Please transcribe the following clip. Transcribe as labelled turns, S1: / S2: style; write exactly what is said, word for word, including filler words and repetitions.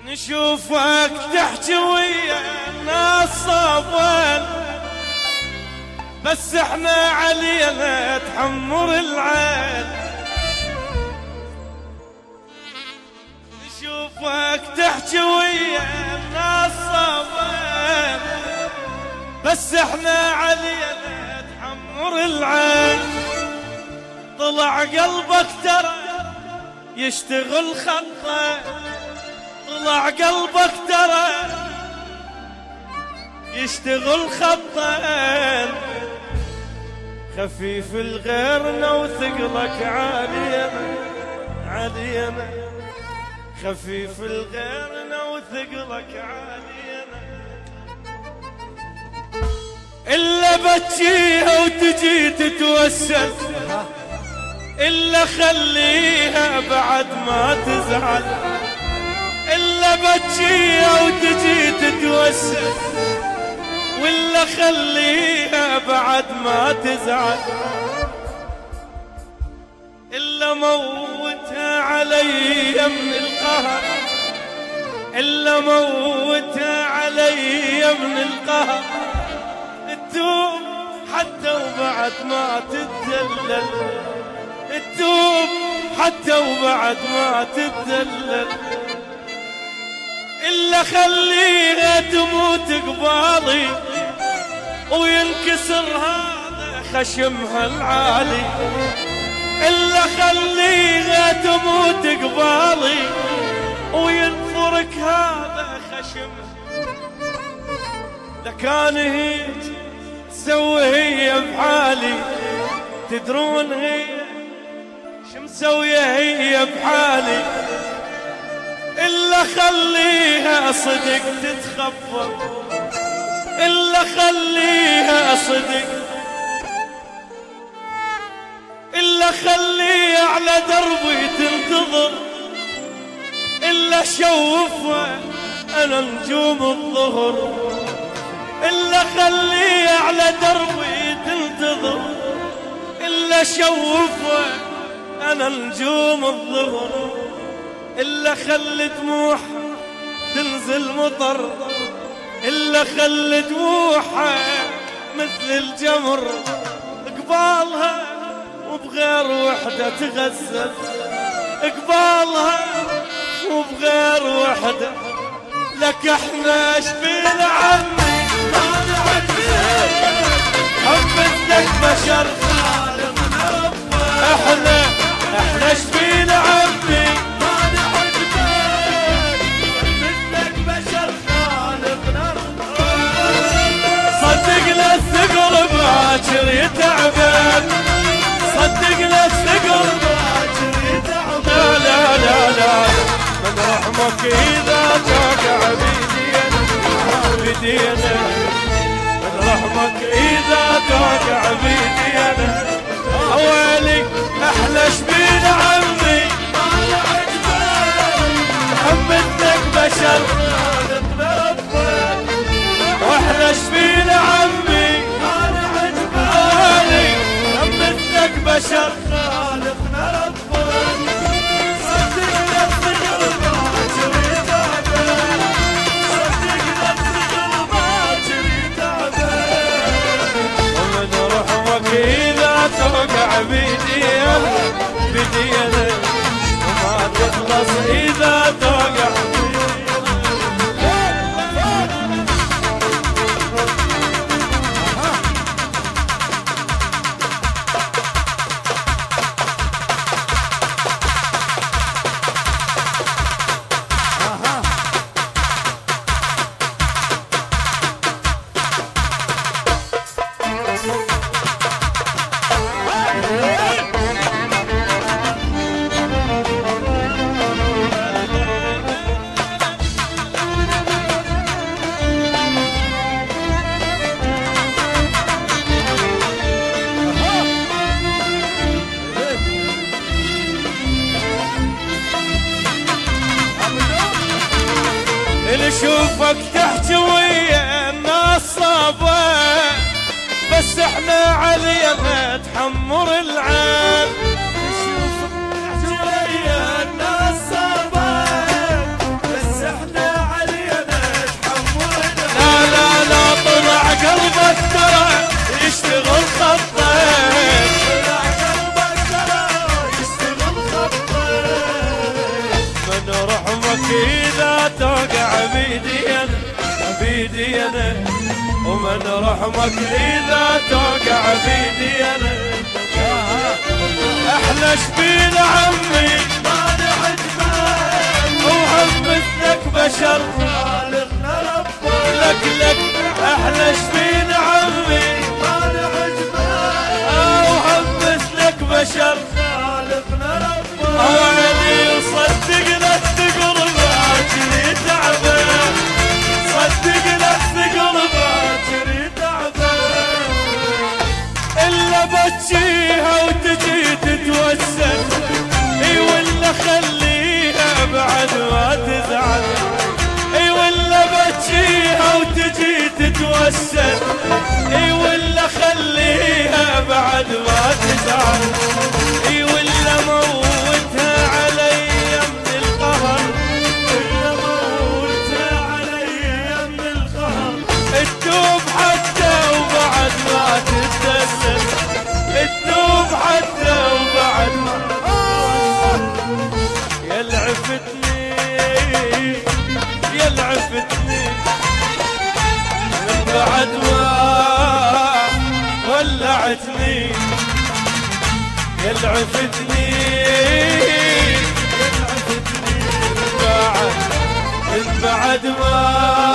S1: نشوفك تحكي ويا الناس صابوان، بس احنا علينا تحمر العين. نشوفك تحكي ويا الناس صابوان، بس احنا علينا تحمر العين. طلع قلبك ترى يشتغل خطه، طلع قلبك ترى يشتغل خطين. خفيف الغيرنا وثقلك علينا علينا، خفيف الغيرنا وثقلك علينا. إلا بتجيها وتجي تتوسل، إلا خليها بعد ما تزعل. إلا بتجيها وتجي تتوسل، ولا خليها بعد ما تزعل. إلا موتها علي من القهر، إلا موتها علي من القهر. تتوب حتى وبعد ما تتدلل، تتوب حتى وبعد ما تتدلل. إلا خليها تموت قبالي وينكسر هذا خشمها العالي. إلا خليها تموت قبالي وينفرك هذا خشمها. إذا كان هيك تسوي هي بحالي، تدرون هي شو مسوية هي بحالي. إلا خليها صدق تتخبر، إلا خليها صدق، إلا خليها على دربي تنتظر. إلا شوفها أنا نجوم الظهر، إلا خليها على دربي تنتظر. إلا شوفها أنا نجوم الظهر. إلا خلي دموح تنزل مطر، إلا خلي دموحها مثل الجمر. قبالها وبغير وحدة تغزل، قبالها وبغير وحدة. لك احنا شبين عمي ما نعرفك، حبتك بشر خالقنا ربك. احنا احنا شبين عمي باكر يتعبان، صدقنا الثقل باكر يتعبان. لا لا لا من رحمك إذا توقع بيدينا بيدينا، من رحمك إذا توقع بيدينا. أولي أحلى شبين عمي ما عجبان، حمدتك بشر خالقنا ربك. وأحلى شبين عمي مثلك بشر خالقنا ربك. صدقنا الثقل باكر يتعبان، صدقنا الثقل باكر يتعبان. ومن رحمك إذا توقع بيدينا بيدينا، وما تخلص إذا توقع بيدينا. نشوفك تحكي ويا الناس صابوان، بس احنا علينا تحمر العين. نشوفك تحكي ويا الناس صابوان، بس احنا من رحمك إذا توقع بيدي أنا أحلى شبين عمي ما نعجبك وهم مثلك بشر خالقنا ربك لك لك أحلى شبين عمي ما نعجبك وهم مثلك بشر خالقنا ربك أولي صدقنا تقرب باكري تعبان صدقنا تقرب باكري تعبان إلا بتجيها وتجي تتوسل اي ولا خليها بعد ما تزعل اي ولا بتجيها وتجي تتوسل اي ولا خليها بعد ما تزعل اي ولا موتها علي من القهر ولا موتها علي من القهر تتوب حتى وبعد ما تتدلل تتوب حتى وبعد ما يلعفتني يلعفتني من بعد ما ولعتني يلعفتني يلعفتني من بعد من بعد ما